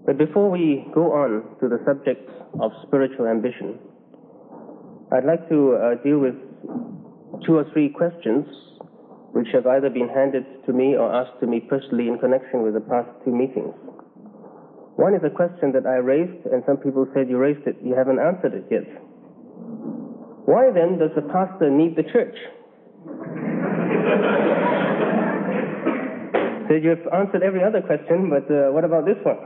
But before we go on to the subject of spiritual ambition, I'd like to deal with 2 or 3 questions which have either been handed to me or asked to me personally in connection with the past 2 meetings. One is a question that I raised, and some people said, "You raised it, you haven't answered it yet. Why then does the pastor need the church?" Said, "You've answered every other question, but what about this one?"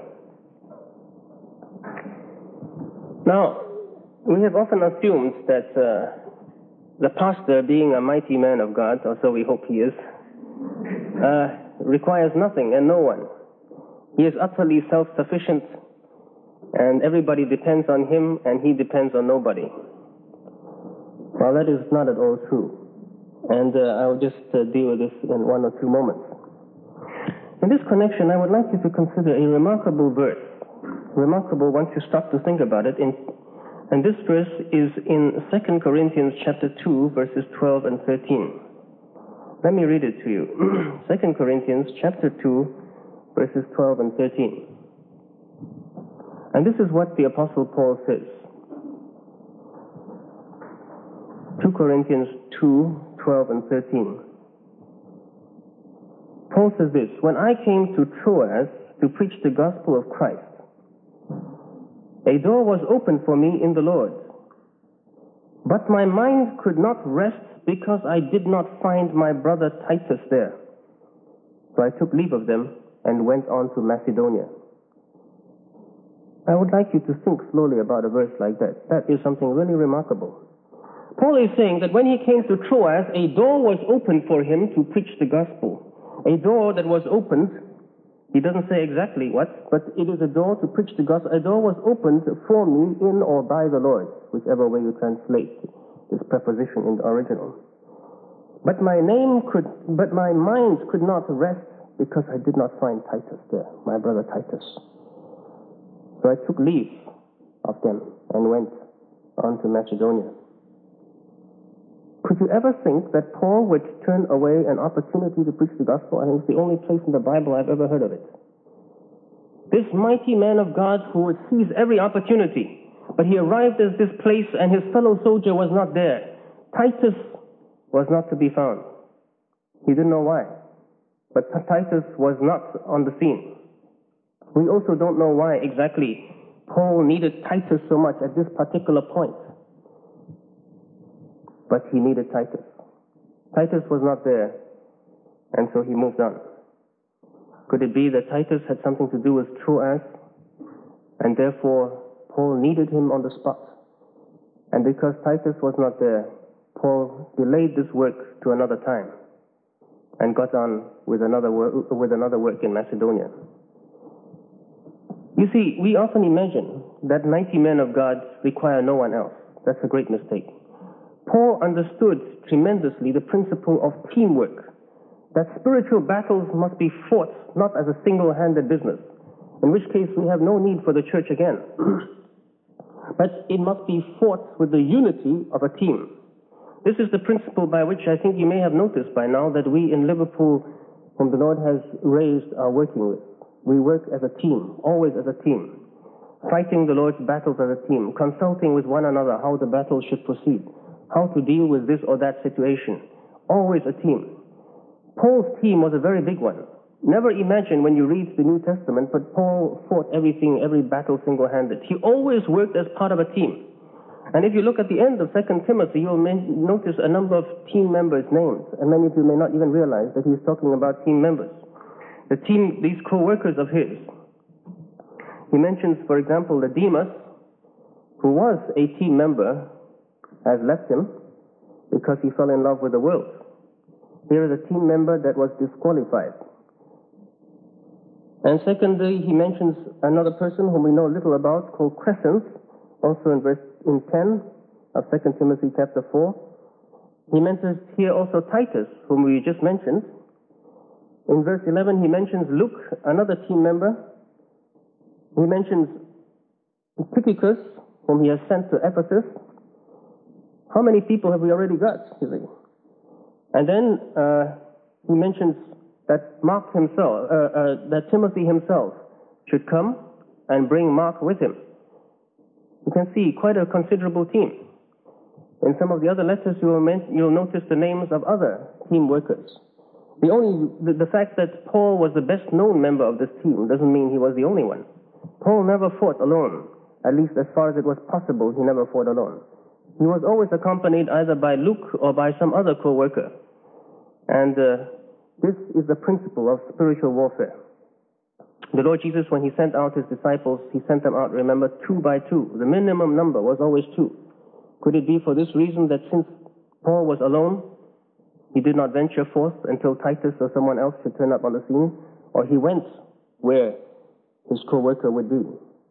Now, we have often assumed that the pastor, being a mighty man of God, or so we hope he is, requires nothing and no one. He is utterly self-sufficient, and everybody depends on him, and he depends on nobody. Well, that is not at all true, and I'll just deal with this in 1 or 2 moments. In this connection, I would like you to consider a remarkable verse. Remarkable once you stop to think about it. And this verse is in 2 Corinthians chapter 2, verses 12 and 13. Let me read it to you. 2 Corinthians chapter 2, verses 12 and 13. And this is what the Apostle Paul says. 2 Corinthians 2, 12 and 13. Paul says this: "When I came to Troas to preach the gospel of Christ, a door was opened for me in the Lord. But my mind could not rest because I did not find my brother Titus there. So I took leave of them and went on to Macedonia." I would like you to think slowly about a verse like that. That is something really remarkable. Paul is saying that when he came to Troas, a door was opened for him to preach the gospel. A door that was opened, he doesn't say exactly what, but it is a door to preach the gospel. A door was opened for me in or by the Lord, whichever way you translate this preposition in the original. But my mind could not rest because I did not find Titus there, my brother Titus. So I took leave of them and went on to Macedonia. Could you ever think that Paul would turn away an opportunity to preach the gospel? I think it's the only place in the Bible I've ever heard of it. This mighty man of God who would seize every opportunity, but he arrived at this place and his fellow soldier was not there. Titus was not to be found. He didn't know why, but Titus was not on the scene. We also don't know why exactly Paul needed Titus so much at this particular point. But he needed Titus. Titus was not there, and so he moved on. Could it be that Titus had something to do with Troas, and therefore Paul needed him on the spot? And because Titus was not there, Paul delayed this work to another time and got on with another work in Macedonia. You see, we often imagine that mighty men of God require no one else. That's a great mistake. Paul understood tremendously the principle of teamwork, that spiritual battles must be fought not as a single-handed business, in which case we have no need for the church again, but it must be fought with the unity of a team. This is the principle by which I think you may have noticed by now that we in Liverpool, whom the Lord has raised, are working with. We work as a team, always as a team, fighting the Lord's battles as a team, consulting with one another how the battle should proceed, how to deal with this or that situation. Always a team. Paul's team was a very big one. Never imagine when you read the New Testament, but Paul fought every battle single-handed. He always worked as part of a team. And if you look at the end of 2 Timothy, you'll notice a number of team members' names. And many of you may not even realize that he's talking about team members. The team, these co-workers of his. He mentions, for example, the Demas, who was a team member, has left him because he fell in love with the world. Here is a team member that was disqualified. And secondly, he mentions another person whom we know little about, called Crescens, also in 10 of 2 Timothy chapter 4. He mentions here also Titus, whom we just mentioned. In verse 11, he mentions Luke, another team member. He mentions Tychicus, whom he has sent to Ephesus. How many people have we already got? You see? And then he mentions that Mark himself, that Timothy himself should come and bring Mark with him. You can see quite a considerable team. In some of the other letters, you'll notice the names of other team workers. The fact that Paul was the best known member of this team doesn't mean he was the only one. Paul never fought alone. At least as far as it was possible, he never fought alone. He was always accompanied either by Luke or by some other co-worker. And this is the principle of spiritual warfare. The Lord Jesus, when he sent out his disciples, he sent them out, remember, 2 by 2. The minimum number was always 2. Could it be for this reason that since Paul was alone, he did not venture forth until Titus or someone else should turn up on the scene? Or he went where his co-worker would be?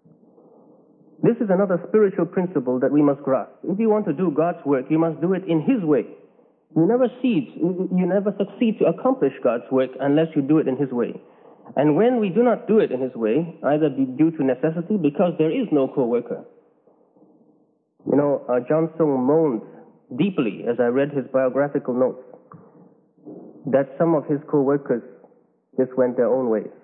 This is another spiritual principle that we must grasp. If you want to do God's work, you must do it in his way. You never succeed to accomplish God's work unless you do it in his way. And when we do not do it in his way, either due to necessity, because there is no co-worker. You know, John Sung moaned deeply as I read his biographical notes that some of his co-workers just went their own ways.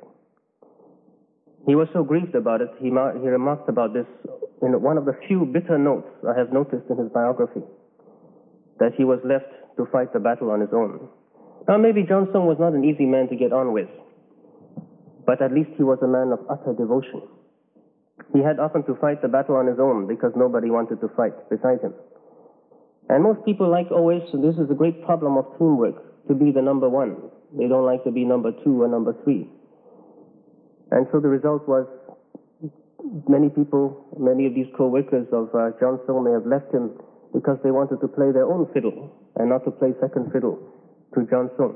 He was so grieved about it, he remarked about this in one of the few bitter notes I have noticed in his biography, that he was left to fight the battle on his own. Now maybe John Sung was not an easy man to get on with, but at least he was a man of utter devotion. He had often to fight the battle on his own because nobody wanted to fight beside him. And most people like always, this is a great problem of teamwork, to be the number one. They don't like to be number 2 or number 3. And so the result was many of these co-workers of John Sung may have left him because they wanted to play their own fiddle and not to play second fiddle to John Sung.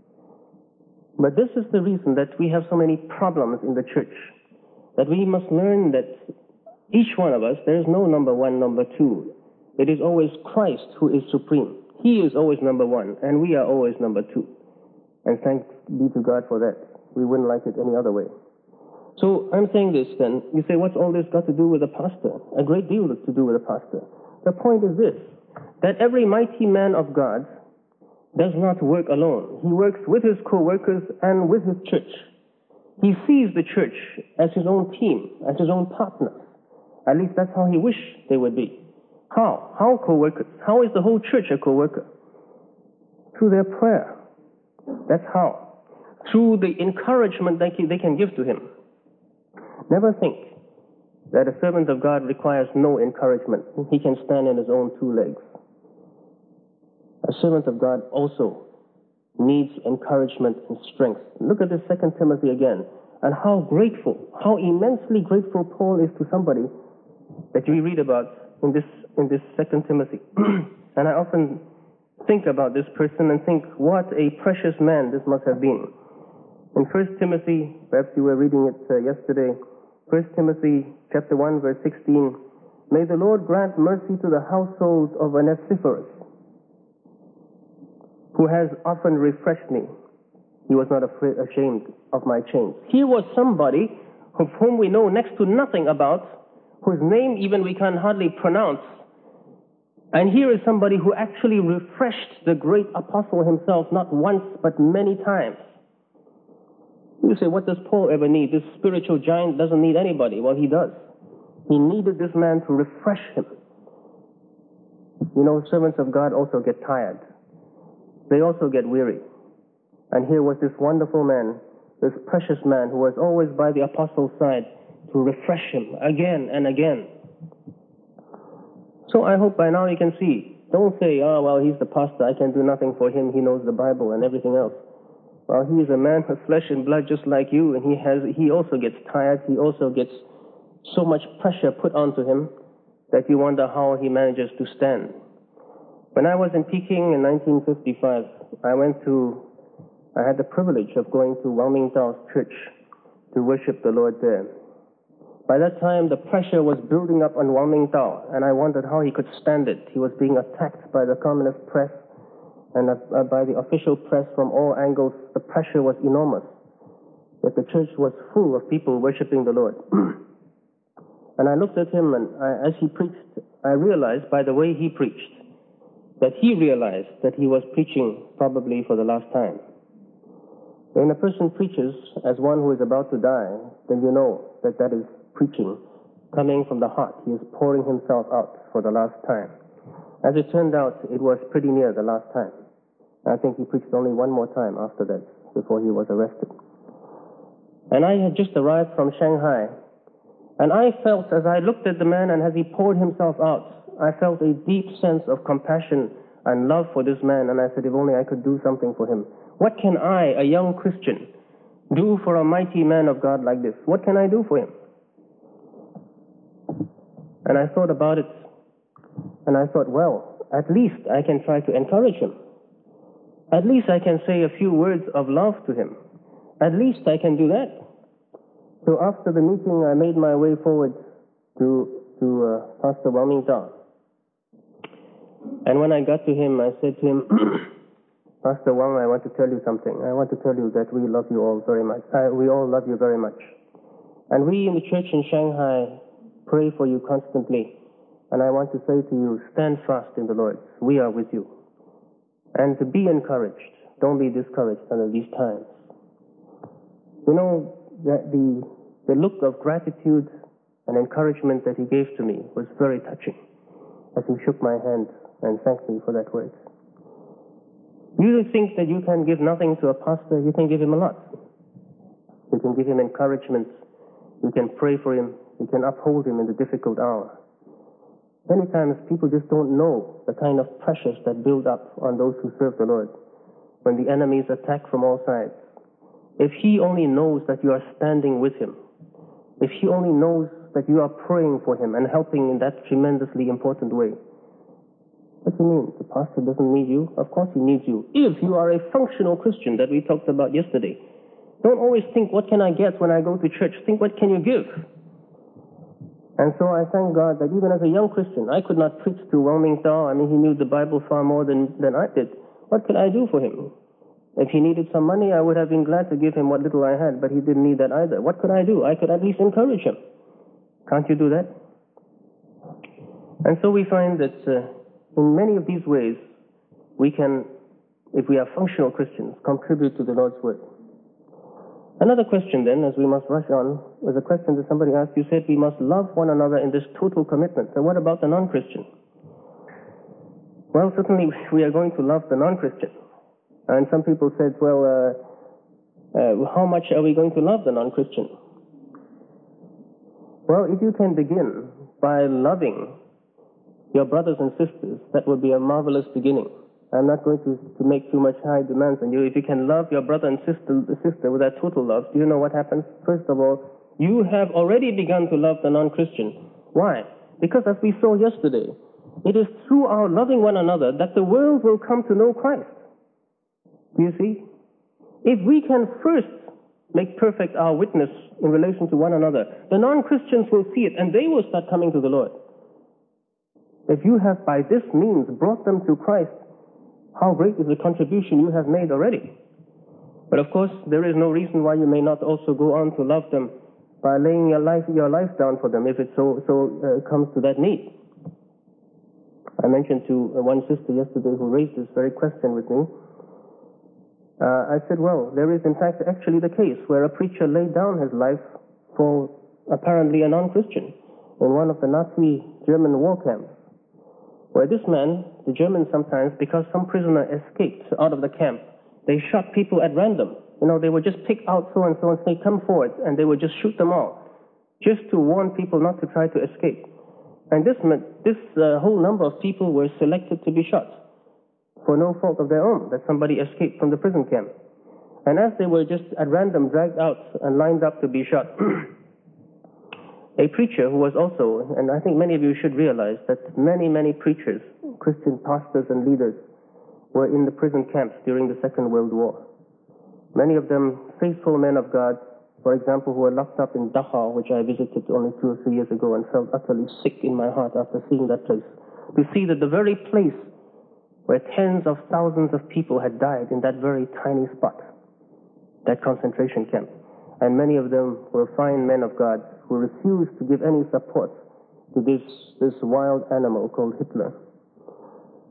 But this is the reason that we have so many problems in the church, that we must learn that each one of us, there is no number 1, number 2. It is always Christ who is supreme. He is always number 1, and we are always number 2. And thanks be to God for that. We wouldn't like it any other way. So I'm saying this then, you say, what's all this got to do with a pastor? A great deal to do with a pastor. The point is this, that every mighty man of God does not work alone. He works with his co-workers and with his church. He sees the church as his own team, as his own partner. At least that's how he wished they would be. How? How co-workers? How is the whole church a co-worker? Through their prayer. That's how. Through the encouragement they can give to him. Never think that a servant of God requires no encouragement. He can stand on his own 2 legs. A servant of God also needs encouragement and strength. Look at this 2 Timothy again, and how grateful, how immensely grateful Paul is to somebody that we read about in this 2 Timothy. And I often think about this person and think, what a precious man this must have been. In 1 Timothy, perhaps you were reading it yesterday, 1 Timothy chapter 1, verse 16, may the Lord grant mercy to the household of Onesiphorus, who has often refreshed me. He was not ashamed of my chains. Here was somebody of whom we know next to nothing about, whose name even we can hardly pronounce. And here is somebody who actually refreshed the great apostle himself, not once but many times. You say, what does Paul ever need? This spiritual giant doesn't need anybody. Well, he does. He needed this man to refresh him. You know, servants of God also get tired. They also get weary. And here was this wonderful man, this precious man who was always by the apostle's side to refresh him again and again. So I hope by now you can see. Don't say, oh, well, he's the pastor. I can do nothing for him. He knows the Bible and everything else. Well, he is a man of flesh and blood just like you, and he also gets tired. He also gets so much pressure put onto him that you wonder how he manages to stand. When I was in Peking in 1955, I had the privilege of going to Wang Mingdao's church to worship the Lord there. By that time, the pressure was building up on Wang Mingdao, and I wondered how he could stand it. He was being attacked by the communist press and by the official press from all angles. The pressure was enormous. Yet the church was full of people worshiping the Lord. And I looked at him, and as he preached, I realized by the way he preached that he realized that he was preaching probably for the last time. When a person preaches as one who is about to die, then you know that that is preaching, coming from the heart. He is pouring himself out for the last time. As it turned out, it was pretty near the last time. I think he preached only one more time after that, before he was arrested. And I had just arrived from Shanghai, and I felt, as I looked at the man and as he poured himself out, I felt a deep sense of compassion and love for this man, and I said, if only I could do something for him. What can I, a young Christian, do for a mighty man of God like this? What can I do for him? And I thought about it, and I thought, well, at least I can try to encourage him. At least I can say a few words of love to him. At least I can do that. So after the meeting, I made my way forward to Pastor Wang Mingdao. And when I got to him, I said to him, Pastor Wang, I want to tell you something. I want to tell you that we love you all very much. We all love you very much. And we in the church in Shanghai pray for you constantly. And I want to say to you, stand fast in the Lord. We are with you. And to be encouraged. Don't be discouraged under these times. You know, the look of gratitude and encouragement that he gave to me was very touching as he shook my hand and thanked me for that word. You think that you can give nothing to a pastor, you can give him a lot. You can give him encouragement, you can pray for him, you can uphold him in the difficult hour. Many times people just don't know the kind of pressures that build up on those who serve the Lord when the enemies attack from all sides. If he only knows that you are standing with him, if he only knows that you are praying for him and helping in that tremendously important way. What do you mean? The pastor doesn't need you? Of course he needs you. If you are a functional Christian that we talked about yesterday, don't always think, what can I get when I go to church? Think, what can you give? And so I thank God that even as a young Christian, I could not preach to Wang Mingdao. I mean, he knew the Bible far more than I did. What could I do for him? If he needed some money, I would have been glad to give him what little I had, but he didn't need that either. What could I do? I could at least encourage him. Can't you do that? And so we find that in many of these ways, we can, if we are functional Christians, contribute to the Lord's work. Another question then, as we must rush on, was a question that somebody asked. You said we must love one another in this total commitment. So what about the non-Christian? Well, certainly we are going to love the non-Christian. And some people said, well, how much are we going to love the non-Christian? Well, if you can begin by loving your brothers and sisters, that would be a marvelous beginning. I'm not going to make too much high demands on you. If you can love your brother and sister with that total love, do you know what happens? First of all, you have already begun to love the non-Christian. Why? Because as we saw yesterday, it is through our loving one another that the world will come to know Christ. Do you see? If we can first make perfect our witness in relation to one another, the non-Christians will see it and they will start coming to the Lord. If you have by this means brought them to Christ, how great is the contribution you have made already. But of course, there is no reason why you may not also go on to love them by laying your life down for them if it so comes to that need. I mentioned to one sister yesterday who raised this very question with me. I said, well, there is in fact actually the case where a preacher laid down his life for apparently a non-Christian in one of the Nazi German war camps, where this man, the Germans sometimes, because some prisoner escaped out of the camp, they shot people at random. You know, they would just pick out so-and-so and say, come forward, and they would just shoot them all, just to warn people not to try to escape. And this whole number of people were selected to be shot for no fault of their own, that somebody escaped from the prison camp. And as they were just at random dragged out and lined up to be shot, a preacher who was also, and I think many of you should realize that many, many preachers, Christian pastors and leaders, were in the prison camps during the Second World War. Many of them faithful men of God, for example, who were locked up in Dachau, which I visited only 2 or 3 years ago and felt utterly sick in my heart after seeing that place. To see that the very place where tens of thousands of people had died in that very tiny spot, that concentration camp. And many of them were fine men of God who refused to give any support to this wild animal called Hitler.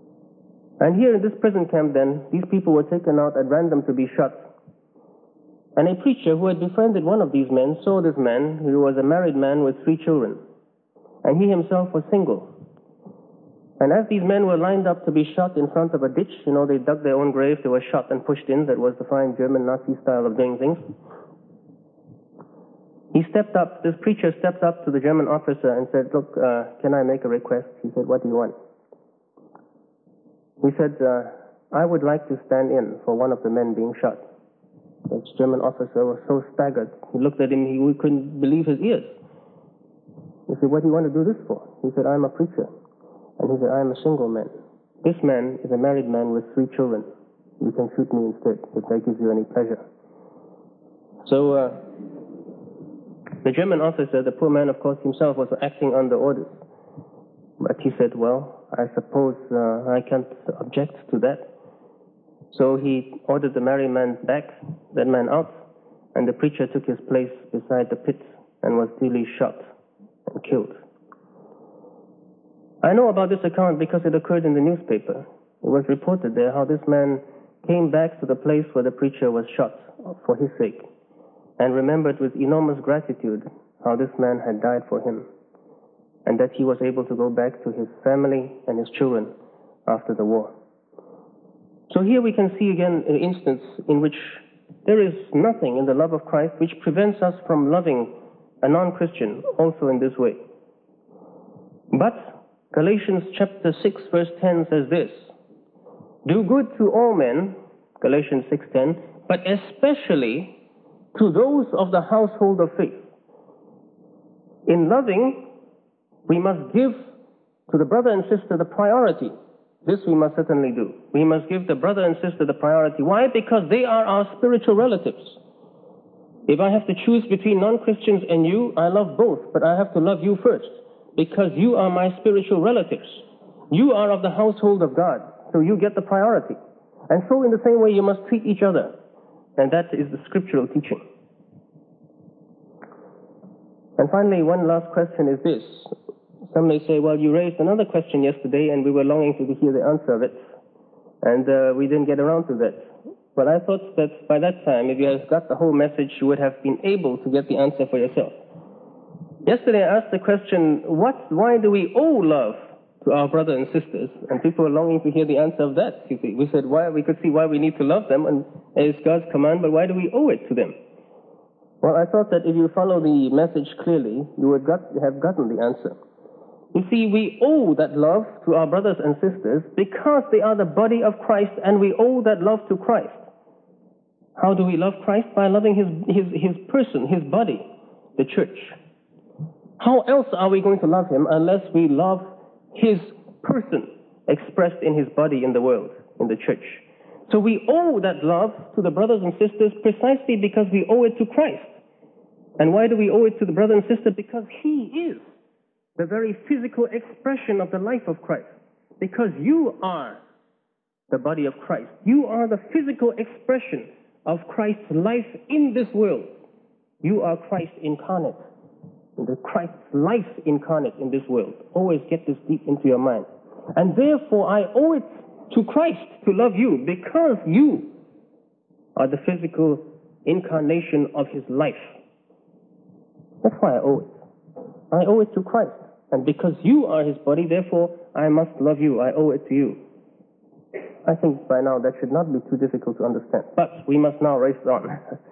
And here in this prison camp then, these people were taken out at random to be shot. And a preacher who had befriended one of these men saw this man, who was a married man with 3 children, and he himself was single. And as these men were lined up to be shot in front of a ditch, they dug their own grave, they were shot and pushed in. That was the fine German Nazi style of doing things. This preacher stepped up to the German officer and said, "Look, can I make a request?" He said, "What do you want?" He said, "I would like to stand in for one of the men being shot." The German officer was so staggered. He looked at him, he couldn't believe his ears. He said, "What do you want to do this for?" He said, "I'm a preacher." And he said, "I am a single man. This man is a married man with 3 children. You can shoot me instead, if that gives you any pleasure." So the German officer, the poor man, of course, himself was acting under orders. But he said, "Well, I suppose I can't object to that." So he ordered the married man back, that man out, and the preacher took his place beside the pit and was duly shot and killed. I know about this account because it occurred in the newspaper. It was reported there how this man came back to the place where the preacher was shot for his sake, and remembered with enormous gratitude how this man had died for him, and that he was able to go back to his family and his children after the war. So here we can see again an instance in which there is nothing in the love of Christ which prevents us from loving a non-Christian also in this way. But Galatians chapter 6 verse 10 says this: "Do good to all men," Galatians 6:10, "but especially to those of the household of faith." In loving, we must give to the brother and sister the priority. This we must certainly do. We must give the brother and sister the priority. Why? Because they are our spiritual relatives. If I have to choose between non-Christians and you, I love both, but I have to love you first, because you are my spiritual relatives. You are of the household of God, so you get the priority. And so in the same way, you must treat each other. And that is the scriptural teaching. And finally, one last question is this. Some may say, "Well, you raised another question yesterday and we were longing to hear the answer of it, and we didn't get around to that." Well, I thought that by that time, if you had got the whole message, you would have been able to get the answer for yourself. Yesterday I asked the question, why do we owe love to our brothers and sisters? And people were longing to hear the answer of that. You see, we said we could see why we need to love them, and it's God's command, but why do we owe it to them? Well, I thought that if you follow the message clearly, you would have gotten the answer. You see, we owe that love to our brothers and sisters because they are the body of Christ, and we owe that love to Christ. How do we love Christ? By loving his person, his body, the church. How else are we going to love him unless we love his person expressed in his body in the world, in the church? So we owe that love to the brothers and sisters precisely because we owe it to Christ. And why do we owe it to the brother and sister? Because he is the very physical expression of the life of Christ. Because you are the body of Christ. You are the physical expression of Christ's life in this world. You are Christ incarnate. The Christ's life incarnate in this world. Always get this deep into your mind. And therefore I owe it to Christ to love you, because you are the physical incarnation of his life. That's why I owe it. I owe it to Christ. And because you are his body, therefore I must love you. I owe it to you. I think by now that should not be too difficult to understand. But we must now race on.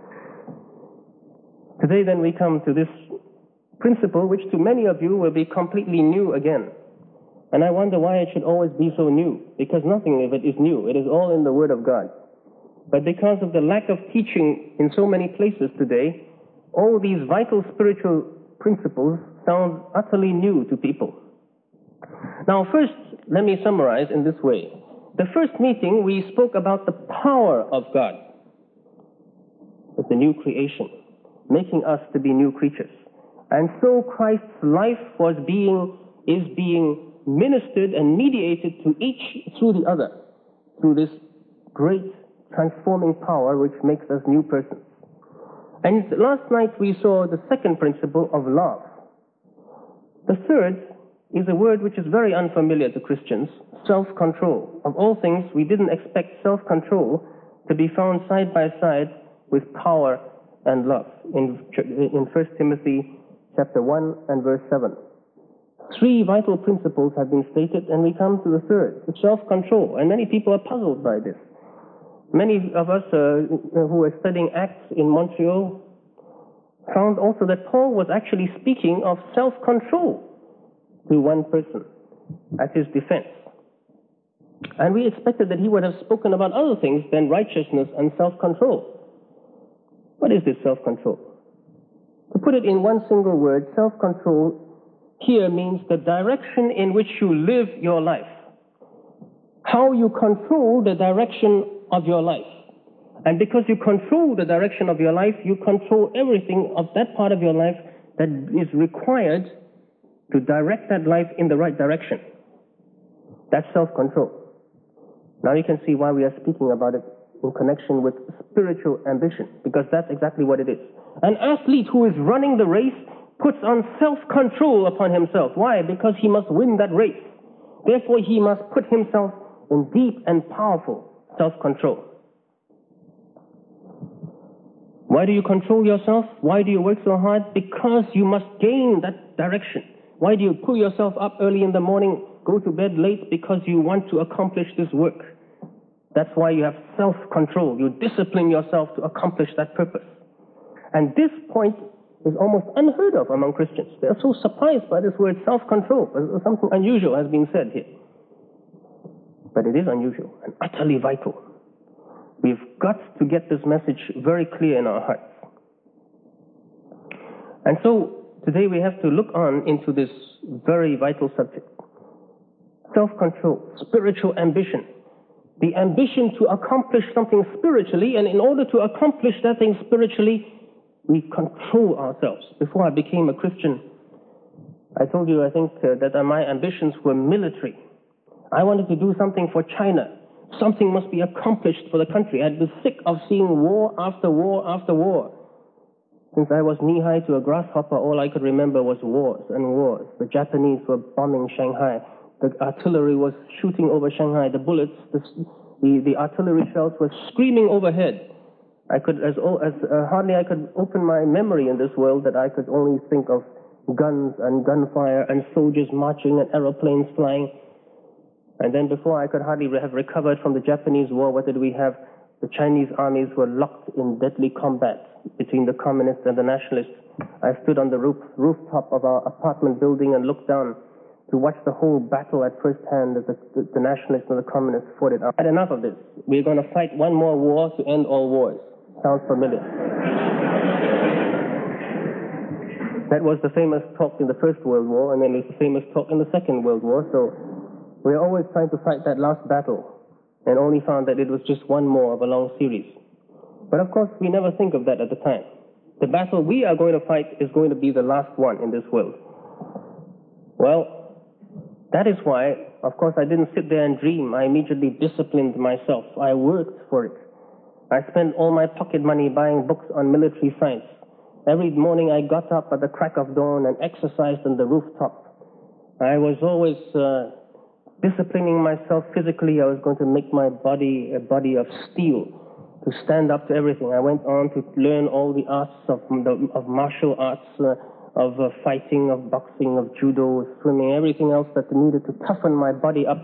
Today then we come to this principle which to many of you will be completely new again. And I wonder why it should always be so new. Because nothing of it is new. It is all in the Word of God. But because of the lack of teaching in so many places today, all these vital spiritual principles sound utterly new to people. Now first, let me summarize in this way. The first meeting we spoke about the power of God. It's the new creation, making us to be new creatures. And so Christ's life is being ministered and mediated to each through the other, through this great transforming power which makes us new persons. And last night we saw the second principle of love. The third is a word which is very unfamiliar to Christians, self-control. Of all things, we didn't expect self-control to be found side by side with power and love in 1 Timothy chapter 1 and verse 7. 3 vital principles have been stated, and we come to the third, self-control. And many people are puzzled by this. Many of us who were studying Acts in Montreal found also that Paul was actually speaking of self-control to one person at his defense. And we expected that he would have spoken about other things than righteousness and self-control. What is this self-control? To put it in one single word, self-control here means the direction in which you live your life. How you control the direction of your life. And because you control the direction of your life, you control everything of that part of your life that is required to direct that life in the right direction. That's self-control. Now you can see why we are speaking about it in connection with spiritual ambition, because that's exactly what it is. An athlete who is running the race puts on self-control upon himself. Why? Because he must win that race. Therefore, he must put himself in deep and powerful self-control. Why do you control yourself? Why do you work so hard? Because you must gain that direction. Why do you pull yourself up early in the morning, go to bed late? Because you want to accomplish this work. That's why you have self-control. You discipline yourself to accomplish that purpose. And this point is almost unheard of among Christians. They are so surprised by this word self-control. Something unusual has been said here. But it is unusual and utterly vital. We've got to get this message very clear in our hearts. And so today we have to look on into this very vital subject. Self-control, spiritual ambition. The ambition to accomplish something spiritually, and in order to accomplish that thing spiritually, we control ourselves. Before I became a Christian, I told you, I think, that my ambitions were military. I wanted to do something for China. Something must be accomplished for the country. I'd been sick of seeing war after war after war. Since I was knee-high to a grasshopper, all I could remember was wars and wars. The Japanese were bombing Shanghai. The artillery was shooting over Shanghai. The bullets, the artillery shells were screaming overhead. I could, hardly I could open my memory in this world that I could only think of guns and gunfire and soldiers marching and aeroplanes flying. And then before I could hardly have recovered from the Japanese war, what did we have? The Chinese armies were locked in deadly combat between the communists and the nationalists. I stood on the rooftop of our apartment building and looked down to watch the whole battle at first hand as the nationalists and the communists fought it out. I had enough of this. We're going to fight one more war to end all wars. Sounds familiar. That was the famous talk in the First World War, and then there's the famous talk in the Second World War. So we're always trying to fight that last battle, and only found that it was just one more of a long series. But of course, we never think of that at the time. The battle we are going to fight is going to be the last one in this world. Well, that is why, of course, I didn't sit there and dream. I immediately disciplined myself. I worked for it. I spent all my pocket money buying books on military science. Every morning I got up at the crack of dawn and exercised on the rooftop. I was always disciplining myself physically. I was going to make my body a body of steel to stand up to everything. I went on to learn all the arts of martial arts, of fighting, of boxing, of judo, swimming, everything else that needed to toughen my body up.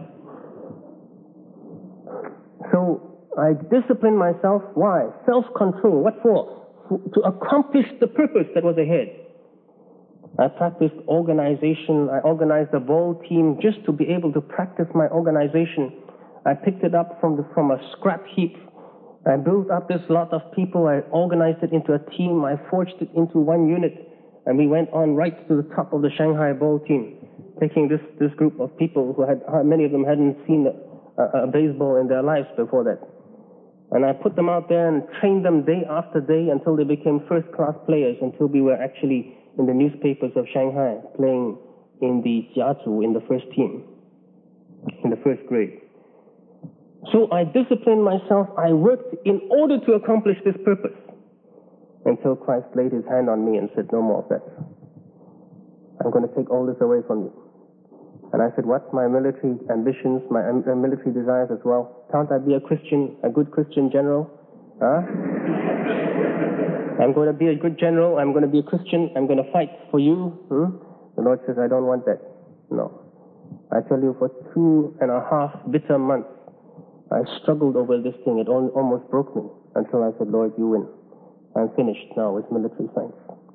So I disciplined myself. Why? Self-control. What for? To accomplish the purpose that was ahead. I practiced organization. I organized a ball team just to be able to practice my organization. I picked it up from a scrap heap. I built up this lot of people. I organized it into a team. I forged it into one unit. And we went on right to the top of the Shanghai ball team, taking this group of people who many of them hadn't seen a baseball in their lives before that. And I put them out there and trained them day after day until they became first-class players, until we were actually in the newspapers of Shanghai playing in the Jiazhu, in the first team, in the first grade. So I disciplined myself. I worked in order to accomplish this purpose, until Christ laid his hand on me and said, no more of that. I'm going to take all this away from you. And I said, what? My military ambitions, my military desires as well? Can't I be a Christian, a good Christian general? Huh? I'm going to be a good general. I'm going to be a Christian. I'm going to fight for you. The Lord says, I don't want that. No. I tell you, for 2.5 bitter months, I struggled over this thing. It almost broke me until I said, Lord, you win. I'm finished now with military science.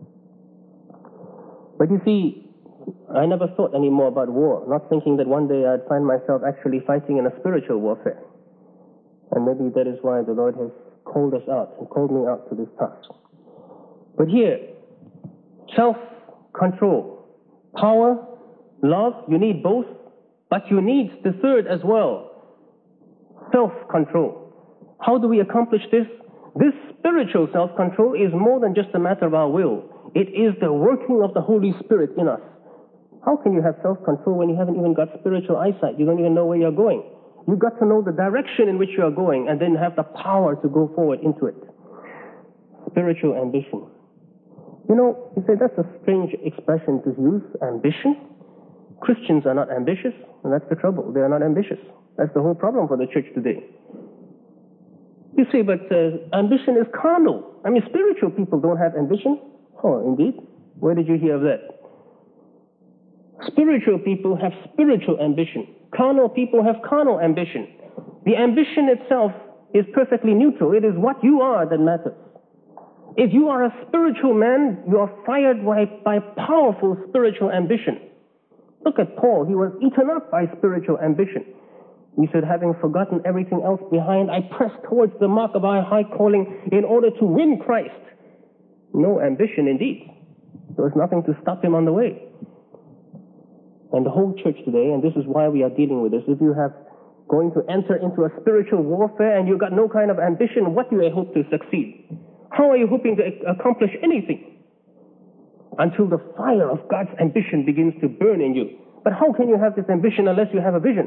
But you see, I never thought any more about war, not thinking that one day I'd find myself actually fighting in a spiritual warfare. And maybe that is why the Lord has called us out and called me out to this task. But here, self-control, power, love, you need both, but you need the third as well, self-control. How do we accomplish this? This spiritual self-control is more than just a matter of our will. It is the working of the Holy Spirit in us. How can you have self-control when you haven't even got spiritual eyesight? You don't even know where you're going. You've got to know the direction in which you are going and then have the power to go forward into it. Spiritual ambition. You know, you say that's a strange expression to use, ambition. Christians are not ambitious, and that's the trouble. They are not ambitious. That's the whole problem for the church today. You say, but ambition is carnal. I mean, spiritual people don't have ambition. Oh, indeed. Where did you hear of that? Spiritual people have spiritual ambition. Carnal people have carnal ambition. The ambition itself is perfectly neutral. It is what you are that matters. If you are a spiritual man, you are fired by powerful spiritual ambition. Look at Paul. He was eaten up by spiritual ambition. He said, having forgotten everything else behind, I press towards the mark of our high calling in order to win Christ. No ambition indeed. There was nothing to stop him on the way. And the whole church today, and this is why we are dealing with this, if you have going to enter into a spiritual warfare and you've got no kind of ambition, what do you hope to succeed? How are you hoping to accomplish anything? Until the fire of God's ambition begins to burn in you. But how can you have this ambition unless you have a vision?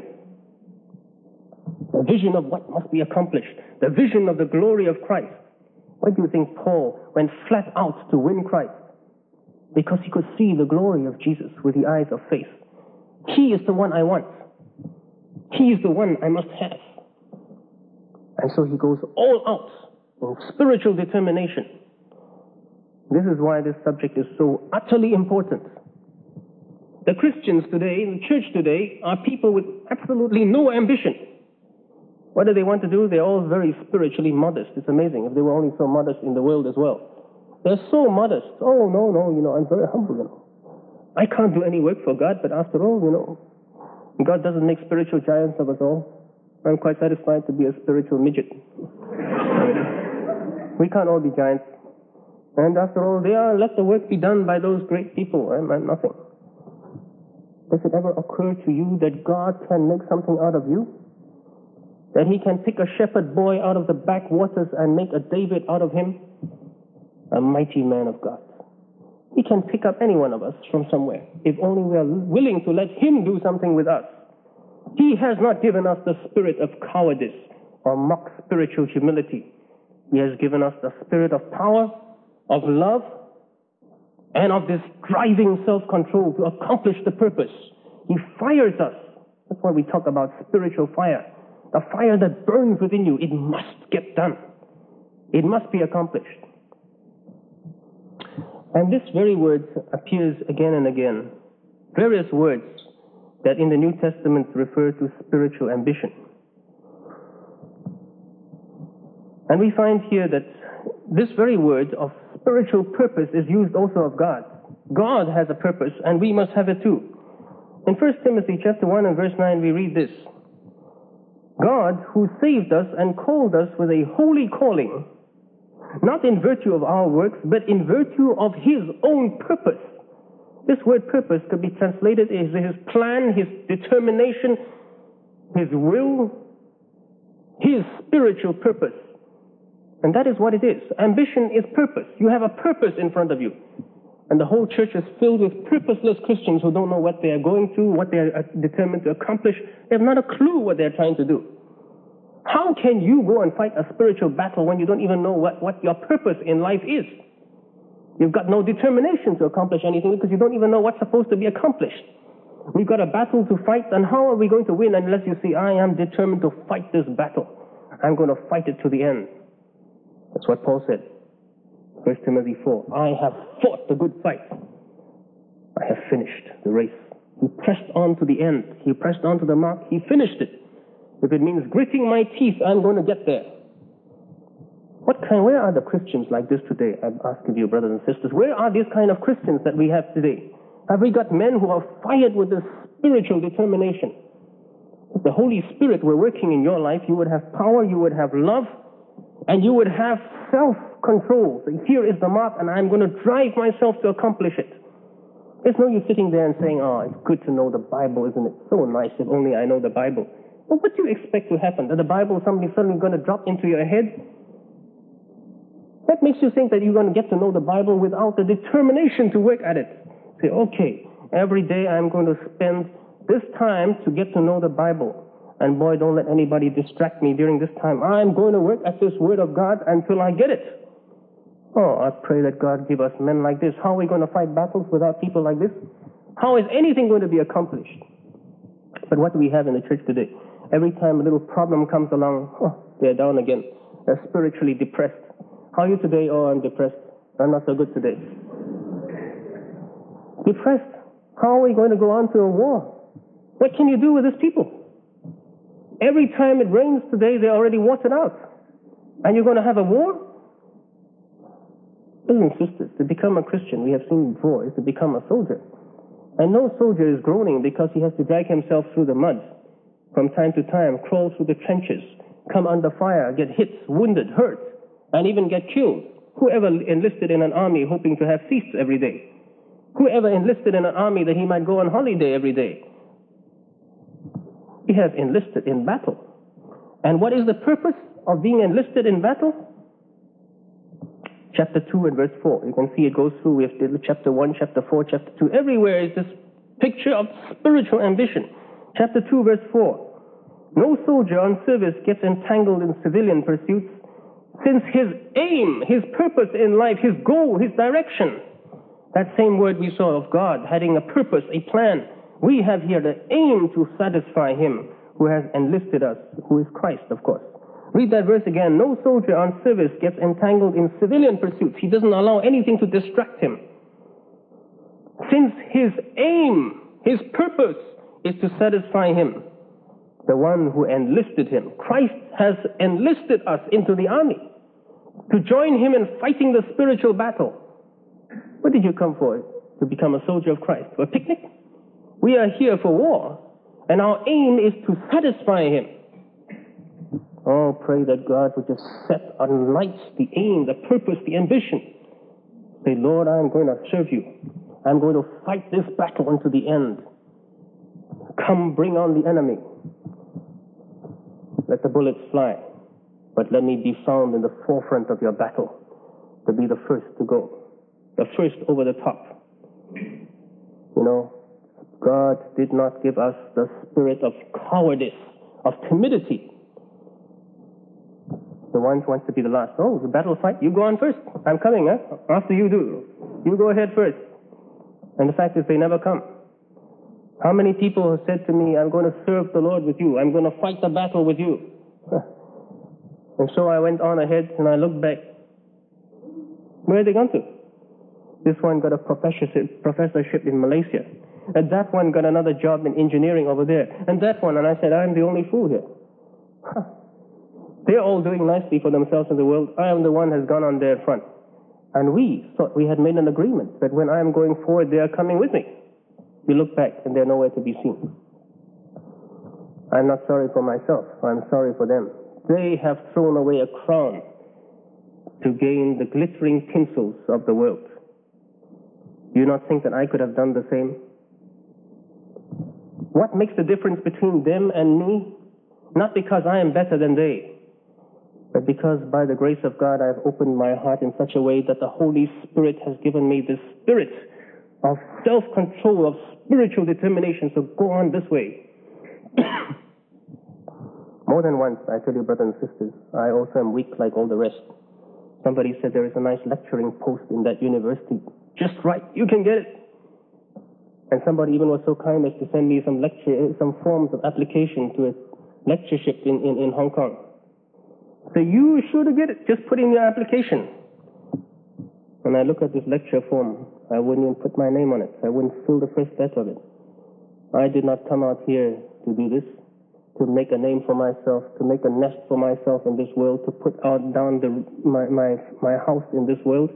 A vision of what must be accomplished. The vision of the glory of Christ. Why do you think Paul went flat out to win Christ? Because he could see the glory of Jesus with the eyes of faith. He is the one I want. He is the one I must have. And so he goes all out in spiritual determination. This is why this subject is so utterly important. The Christians today, the church today, are people with absolutely no ambition. What do they want to do? They're all very spiritually modest. It's amazing. If they were only so modest in the world as well. They're so modest. Oh, no, I'm very humble, I can't do any work for God, but after all, God doesn't make spiritual giants of us all. I'm quite satisfied to be a spiritual midget. We can't all be giants. And after all, let the work be done by those great people. I'm nothing. Does it ever occur to you that God can make something out of you? That he can pick a shepherd boy out of the backwaters and make a David out of him? A mighty man of God. He can pick up any one of us from somewhere, if only we are willing to let him do something with us. He has not given us the spirit of cowardice or mock spiritual humility. He has given us the spirit of power, of love, and of this driving self-control to accomplish the purpose. He fires us. That's why we talk about spiritual fire. The fire that burns within you. It must get done. It must be accomplished. And this very word appears again and again. Various words that in the New Testament refer to spiritual ambition. And we find here that this very word of spiritual purpose is used also of God. God has a purpose, and we must have it too. In 1 Timothy chapter 1 and verse 9, we read this. God, who saved us and called us with a holy calling, not in virtue of our works, but in virtue of his own purpose. This word purpose could be translated as his plan, his determination, his will, his spiritual purpose. And that is what it is. Ambition is purpose. You have a purpose in front of you. And the whole church is filled with purposeless Christians who don't know what they are going to, what they are determined to accomplish. They have not a clue what they're trying to do. How can you go and fight a spiritual battle when you don't even know what your purpose in life is? You've got no determination to accomplish anything because you don't even know what's supposed to be accomplished. We've got a battle to fight, and how are we going to win unless you see, I am determined to fight this battle. I'm going to fight it to the end. That's what Paul said. 1 Timothy 4, I have fought the good fight. I have finished the race. He pressed on to the end. He pressed on to the mark. He finished it. If it means gritting my teeth, I'm going to get there. Where are the Christians like this today? I'm asking you, brothers and sisters. Where are these kind of Christians that we have today? Have we got men who are fired with this spiritual determination? If the Holy Spirit were working in your life, you would have power, you would have love, and you would have self-control. So here is the mark, and I'm going to drive myself to accomplish it. There's no use sitting there and saying, oh, it's good to know the Bible, isn't it? So nice, if only I know the Bible. But what do you expect to happen? That the Bible is something suddenly going to drop into your head? That makes you think that you're going to get to know the Bible without the determination to work at it. Say, okay, every day I'm going to spend this time to get to know the Bible. And boy, don't let anybody distract me during this time. I'm going to work at this Word of God until I get it. Oh, I pray that God give us men like this. How are we going to fight battles without people like this? How is anything going to be accomplished? But what do we have in the church today? Every time a little problem comes along, they're down again. They're spiritually depressed. How are you today? Oh, I'm depressed. I'm not so good today. Depressed. How are we going to go on to a war? What can you do with these people? Every time it rains today, they're already watered out. And you're going to have a war? Brothers and sisters, to become a Christian, we have seen before, is to become a soldier. And no soldier is groaning because he has to drag himself through the mud. From time to time, crawl through the trenches, come under fire, get hit, wounded, hurt, and even get killed. Whoever enlisted in an army hoping to have feasts every day? Whoever enlisted in an army that he might go on holiday every day? We have enlisted in battle. And what is the purpose of being enlisted in battle? Chapter 2 and verse 4. You can see it goes through. We have chapter 1, chapter 4, chapter 2. Everywhere is this picture of spiritual ambition. Chapter 2, verse 4. No soldier on service gets entangled in civilian pursuits, since his aim, his purpose in life, his goal, his direction, that same word we saw of God having a purpose, a plan, we have here the aim to satisfy him who has enlisted us, who is Christ, of course. Read that verse again. No soldier on service gets entangled in civilian pursuits. He doesn't allow anything to distract him. Since his aim, his purpose, is to satisfy him, the one who enlisted him. Christ has enlisted us into the army to join him in fighting the spiritual battle. What did you come for? To become a soldier of Christ? For a picnic? We are here for war, and our aim is to satisfy him. Oh, pray that God would just set on lights the aim, the purpose, the ambition. Say, Lord, I'm going to serve you. I'm going to fight this battle unto the end. Come, bring on the enemy. Let the bullets fly. But let me be found in the forefront of your battle, to be the first to go, the first over the top. You know, God did not give us the spirit of cowardice, of timidity. The one who wants to be the last. Oh, the battle fight, you go on first. I'm coming, huh? After you do. You go ahead first. And the fact is, they never come. How many people have said to me, I'm going to serve the Lord with you. I'm going to fight the battle with you. And so I went on ahead and I looked back. Where are they gone to? This one got a professorship in Malaysia. And that one got another job in engineering over there. And that one, and I said, I'm the only fool here. They're all doing nicely for themselves in the world. I am the one who has gone on their front. And we thought we had made an agreement that when I am going forward, they are coming with me. We look back and they're nowhere to be seen. I'm not sorry for myself. I'm sorry for them. They have thrown away a crown to gain the glittering tinsels of the world. Do you not think that I could have done the same? What makes the difference between them and me? Not because I am better than they, but because by the grace of God I have opened my heart in such a way that the Holy Spirit has given me the spirit of self-control, of spiritual determination. So go on this way. More than once, I tell you, brothers and sisters, I also am weak like all the rest. Somebody said there is a nice lecturing post in that university. Just right, you can get it. And somebody even was so kind as to send me some forms of application to a lectureship in Hong Kong. So you sure to get it. Just put in your application. When I look at this lecture form, I wouldn't even put my name on it. I wouldn't fill the first letter of it. I did not come out here to do this, to make a name for myself, to make a nest for myself in this world, to put down my house in this world.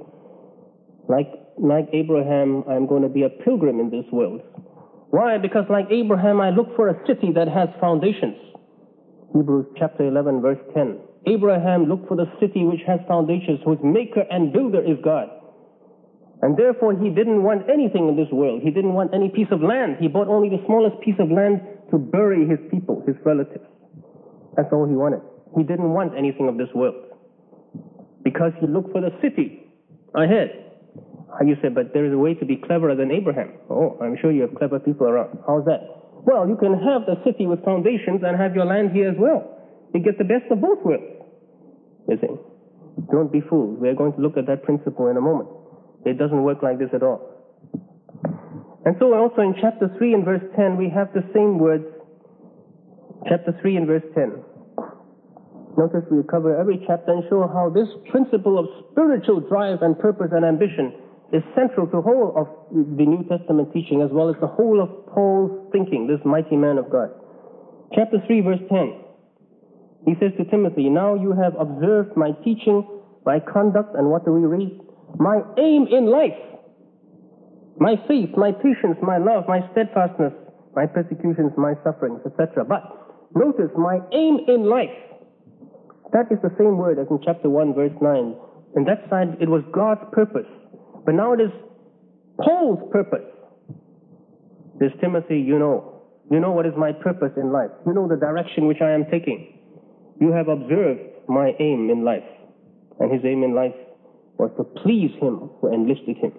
Like Abraham, I'm going to be a pilgrim in this world. Why? Because like Abraham, I look for a city that has foundations. Hebrews chapter 11, verse 10. Abraham looked for the city which has foundations, whose maker and builder is God. And therefore, he didn't want anything in this world. He didn't want any piece of land. He bought only the smallest piece of land to bury his people, his relatives. That's all he wanted. He didn't want anything of this world. Because he looked for the city ahead. You say, but there is a way to be cleverer than Abraham. Oh, I'm sure you have clever people around. How's that? Well, you can have the city with foundations and have your land here as well. You get the best of both worlds. You see? Don't be fooled. We're going to look at that principle in a moment. It doesn't work like this at all. And so also in chapter 3 and verse 10, we have the same words. Chapter 3 and verse 10. Notice we cover every chapter and show how this principle of spiritual drive and purpose and ambition is central to the whole of the New Testament teaching, as well as the whole of Paul's thinking, this mighty man of God. Chapter 3, verse 10. He says to Timothy, now you have observed my teaching, my conduct, and what do we read? My aim in life, my faith, my patience, my love, my steadfastness, my persecutions, my sufferings, etc. But notice, my aim in life. That is the same word as in chapter 1, verse 9. In that side, it was God's purpose. But now it is Paul's purpose. This Timothy, you know what is my purpose in life. You know the direction which I am taking. You have observed my aim in life. And his aim in life was to please him who enlisted him.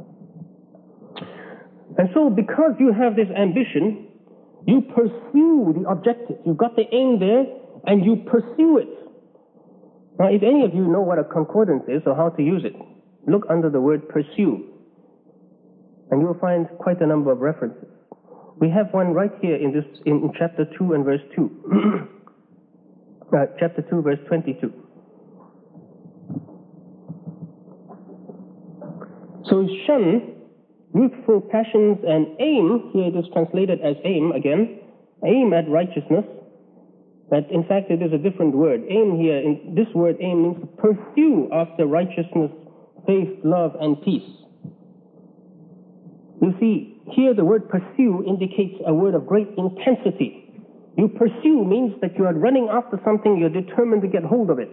And so because you have this ambition, you pursue the objective. You've got the aim there, and you pursue it. Now, if any of you know what a concordance is or how to use it, look under the word pursue, and you will find quite a number of references. We have one right here in chapter 2 and verse 2. Chapter 2, verse 22. So shun youthful passions and aim, here it is translated as aim again, aim at righteousness. But in fact, it is a different word. Aim here, in this word aim means to pursue after righteousness, faith, love, and peace. You see, here the word pursue indicates a word of great intensity. You pursue means that you are running after something, you're determined to get hold of it.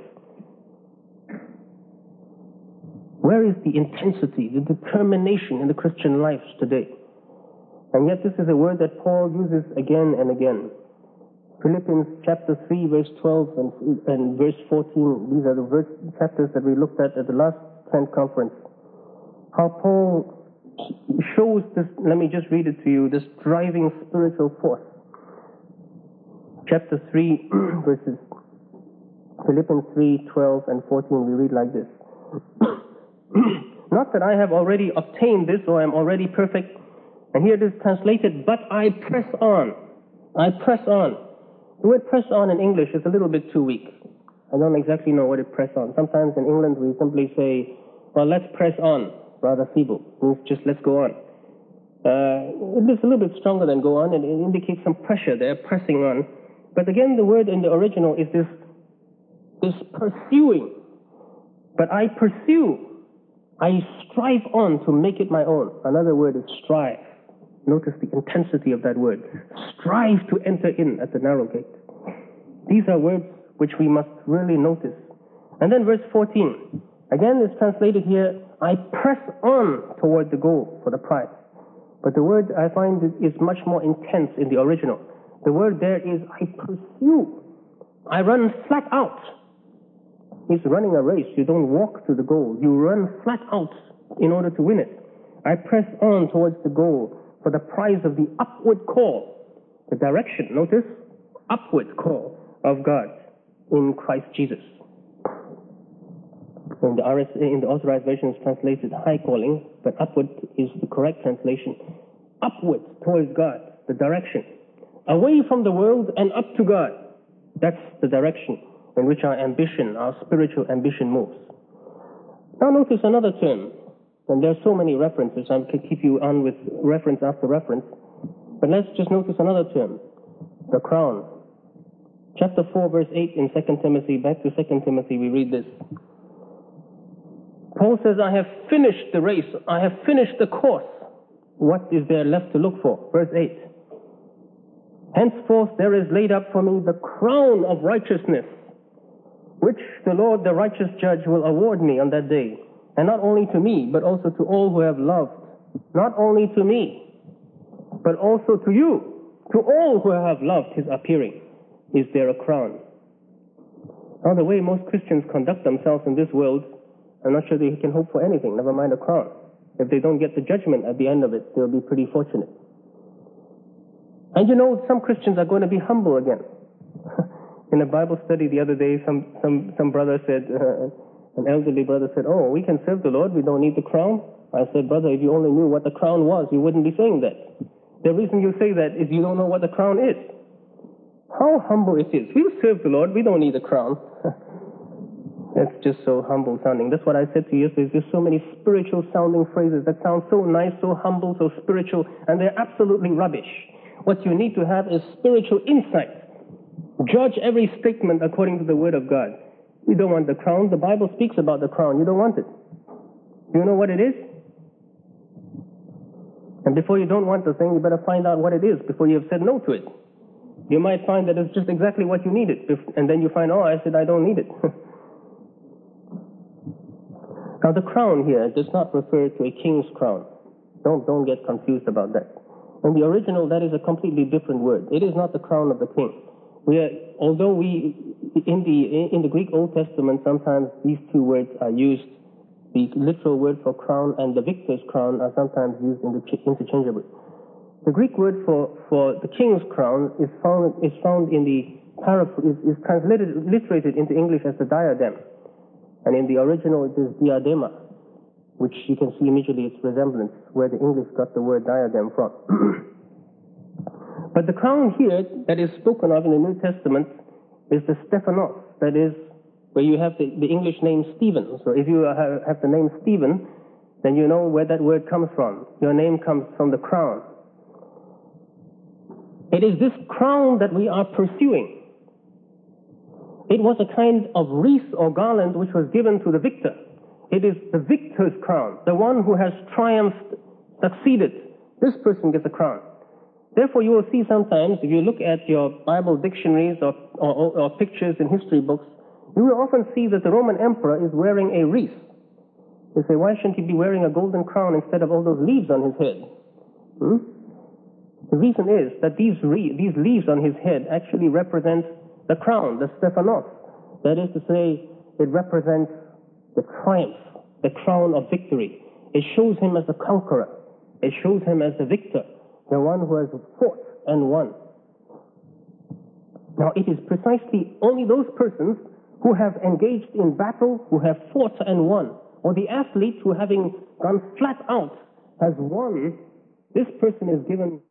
Where is the intensity, the determination in the Christian life today? And yet this is a word that Paul uses again and again. Philippians chapter 3, verse 12 and verse 14. These are the chapters that we looked at the last Trent conference. How Paul shows this, let me just read it to you, this driving spiritual force. Chapter 3, verses Philippians 3, 12 and 14, we read like this. Not that I have already obtained this or am already perfect. And here it is translated, but I press on. I press on. The word press on in English is a little bit too weak. I don't exactly know what it press on. Sometimes in England we simply say, well, let's press on. Rather feeble. It means just let's go on. It is a little bit stronger than go on, and it indicates some pressure there, pressing on. But again, the word in the original is this pursuing. But I pursue. I strive on to make it my own. Another word is strive. Notice the intensity of that word. Strive to enter in at the narrow gate. These are words which we must really notice. And then verse 14. Again, it's translated here, I press on toward the goal for the prize. But the word I find is much more intense in the original. The word there is, I pursue. I run flat out. It's running a race. You don't walk to the goal. You run flat out in order to win it. I press on towards the goal for the prize of the upward call. The direction, notice, upward call of God in Christ Jesus. In the Authorized Version it's translated high calling, but upward is the correct translation. Upward towards God, the direction. Away from the world and up to God. That's the direction in which our ambition, our spiritual ambition moves. Now notice another term. And there are so many references. I could keep you on with reference after reference. But let's just notice another term, the crown. Chapter 4, verse 8 in 2 Timothy, back to 2 Timothy, we read this. Paul says, I have finished the race. I have finished the course. What is there left to look for? Verse 8. Henceforth there is laid up for me the crown of righteousness, which the Lord, the righteous judge, will award me on that day. And not only to me, but also to all who have loved. Not only to me, but also to you, to all who have loved his appearing, is there a crown. Now, the way most Christians conduct themselves in this world, I'm not sure they can hope for anything, never mind a crown. If they don't get the judgment at the end of it, they'll be pretty fortunate. And you know, some Christians are going to be humble again. In a Bible study the other day, some brother said, an elderly brother said, oh, we can serve the Lord, we don't need the crown. I said, brother, if you only knew what the crown was, you wouldn't be saying that. The reason you say that is you don't know what the crown is. How humble it is. We serve the Lord, we don't need a crown. That's just so humble sounding. That's what I said to you yesterday. There's so many spiritual sounding phrases that sound so nice, so humble, so spiritual, and they're absolutely rubbish. What you need to have is spiritual insight. Judge every statement according to the Word of God. You don't want the crown. The Bible speaks about the crown. You don't want it. Do you know what it is? And before you don't want the thing, you better find out what it is before you have said no to it. You might find that it's just exactly what you needed, and then you find, oh, I said I don't need it. Now, the crown here does not refer to a king's crown. Don't get confused about that. In the original, that is a completely different word. It is not the crown of the king. Although in the Greek Old Testament, sometimes these two words are used. The literal word for crown and the victor's crown are sometimes used interchangeably. The Greek word for the king's crown is found in the is translated into English as the diadem. And in the original it is diadema, which you can see immediately its resemblance, where the English got the word diadem from. But the crown here that is spoken of in the New Testament is the Stephanos, that is, where you have the English name Stephen. So if you have the name Stephen, then you know where that word comes from. Your name comes from the crown. It is this crown that we are pursuing. It was a kind of wreath or garland which was given to the victor. It is the victor's crown, the one who has triumphed, succeeded. This person gets a crown. Therefore, you will see sometimes, if you look at your Bible dictionaries or pictures in history books, you will often see that the Roman emperor is wearing a wreath. You say, why shouldn't he be wearing a golden crown instead of all those leaves on his head? The reason is that these leaves on his head actually represent the crown, the Stephanos. That is to say, it represents the triumph, the crown of victory. It shows him as the conqueror. It shows him as the victor, the one who has fought and won. Now, it is precisely only those persons who have engaged in battle, who have fought and won, or the athlete who, having gone flat out, has won, this person is given